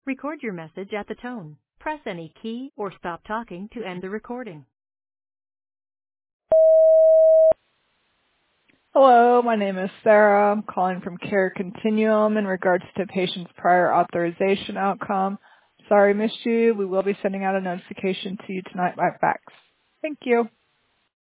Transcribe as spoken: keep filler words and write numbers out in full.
Record your message at the tone. Press any key or stop talking to end the recording. Hello, my name is Sarah. I'm calling from Care Continuum in regards to patient's prior authorization outcome. Sorry, missed you. We will be sending out a notification to you tonight by fax. Thank you.